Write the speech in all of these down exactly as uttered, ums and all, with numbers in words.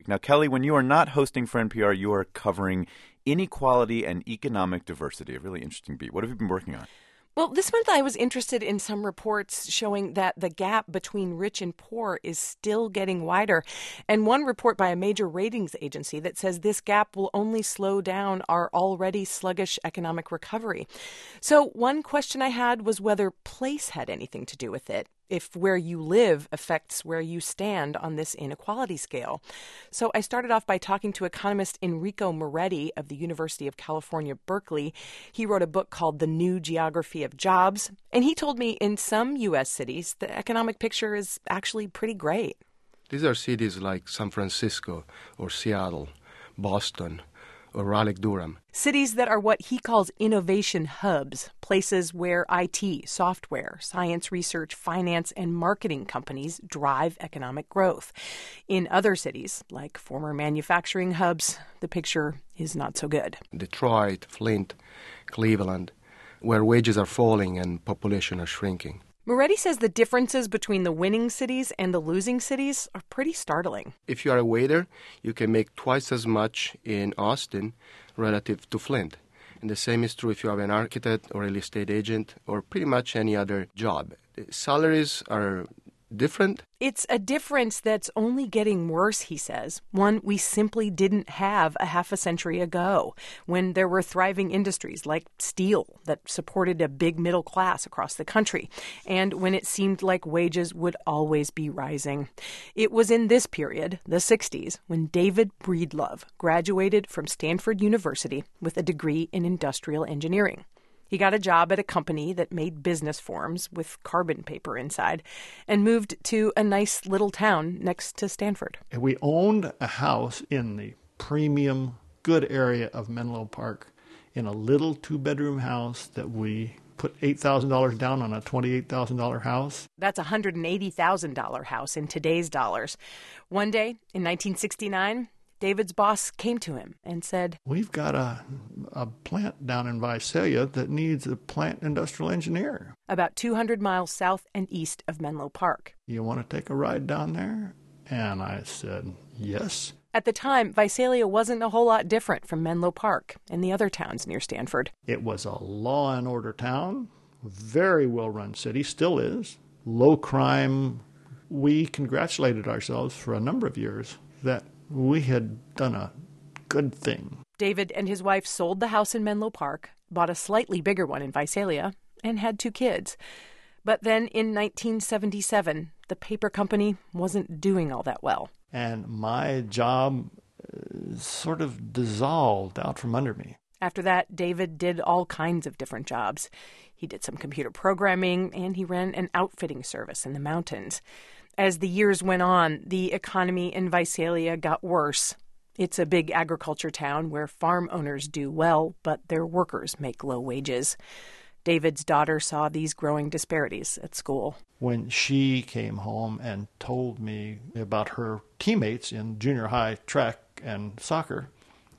week. Now, Kelly, when you are not hosting for N P R, you are covering inequality and economic diversity, a really interesting beat. What have you been working on? Well, this month I was interested in some reports showing that the gap between rich and poor is still getting wider. And one report by a major ratings agency that says this gap will only slow down our already sluggish economic recovery. So one question I had was whether place had anything to do with it, if where you live affects where you stand on this inequality scale. So I started off by talking to economist Enrico Moretti of the University of California, Berkeley. He wrote a book called The New Geography of Jobs, and he told me in some U S cities, the economic picture is actually pretty great. These are cities like San Francisco or Seattle, Boston, or Raleigh-Durham. Cities that are what he calls innovation hubs, places where I T, software, science research, finance, and marketing companies drive economic growth. In other cities, like former manufacturing hubs, the picture is not so good. Detroit, Flint, Cleveland, where wages are falling and population are shrinking. Moretti says the differences between the winning cities and the losing cities are pretty startling. If you are a waiter, you can make twice as much in Austin relative to Flint. And the same is true if you are an architect or real estate agent or pretty much any other job. Salaries are different. It's a difference that's only getting worse, he says, one we simply didn't have a half a century ago, when there were thriving industries like steel that supported a big middle class across the country, and when it seemed like wages would always be rising. It was in this period, the sixties, when David Breedlove graduated from Stanford University with a degree in industrial engineering. He got a job at a company that made business forms with carbon paper inside and moved to a nice little town next to Stanford. We owned a house in the premium, good area of Menlo Park in a little two-bedroom house that we put eight thousand dollars down on a twenty-eight thousand dollars house. That's a one hundred eighty thousand dollars house in today's dollars. One day in nineteen sixty-nine, David's boss came to him and said, "We've got a, a plant down in Visalia that needs a plant industrial engineer. About two hundred miles south and east of Menlo Park. You want to take a ride down there?" And I said, yes. At the time, Visalia wasn't a whole lot different from Menlo Park and the other towns near Stanford. It was a law and order town, very well-run city, still is, low crime. We congratulated ourselves for a number of years that we had done a good thing. David and his wife sold the house in Menlo Park, bought a slightly bigger one in Visalia, and had two kids. But then in nineteen seventy-seven, the paper company wasn't doing all that well. And my job uh, sort of dissolved out from under me. After that, David did all kinds of different jobs. He did some computer programming, and he ran an outfitting service in the mountains. As the years went on, the economy in Visalia got worse. It's a big agriculture town where farm owners do well, but their workers make low wages. David's daughter saw these growing disparities at school. When she came home and told me about her teammates in junior high track and soccer,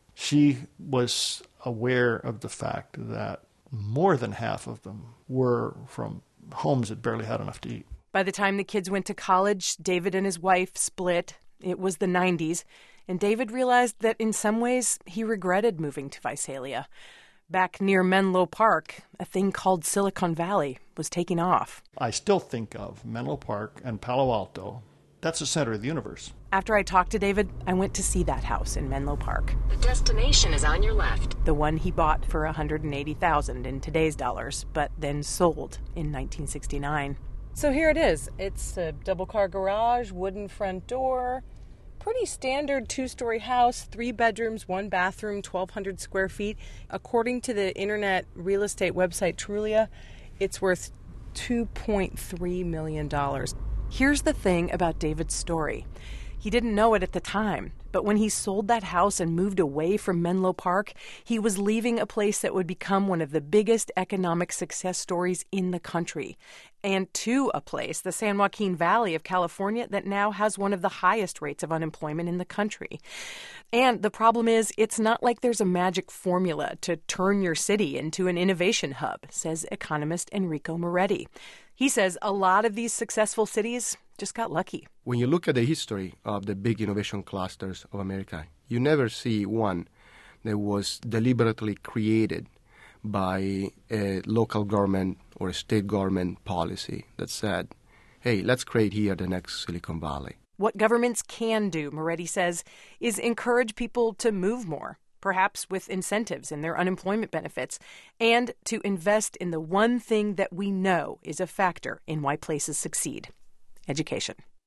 she was aware of the fact that more than half of them were from homes that barely had enough to eat. By the time the kids went to college, David and his wife split. It was the nineties, and David realized that in some ways he regretted moving to Visalia. Back near Menlo Park, a thing called Silicon Valley was taking off. I still think of Menlo Park and Palo Alto. That's the center of the universe. After I talked to David, I went to see that house in Menlo Park. The destination is on your left. The one he bought for one hundred eighty thousand dollars in today's dollars, but then sold in nineteen sixty-nine. So here it is. It's a double-car garage, wooden front door, pretty standard two-story house, three bedrooms, one bathroom, twelve hundred square feet. According to the internet real estate website Trulia, it's worth two point three million dollars. Here's the thing about David's story. He didn't know it at the time, but when he sold that house and moved away from Menlo Park, he was leaving a place that would become one of the biggest economic success stories in the country, and to a place, the San Joaquin Valley of California, that now has one of the highest rates of unemployment in the country. And the problem is, it's not like there's a magic formula to turn your city into an innovation hub, says economist Enrico Moretti. He says a lot of these successful cities just got lucky. When you look at the history of the big innovation clusters of America, you never see one that was deliberately created by a local government or a state government policy that said, hey, let's create here the next Silicon Valley. What governments can do, Moretti says, is encourage people to move more, perhaps with incentives in their unemployment benefits, and to invest in the one thing that we know is a factor in why places succeed: education.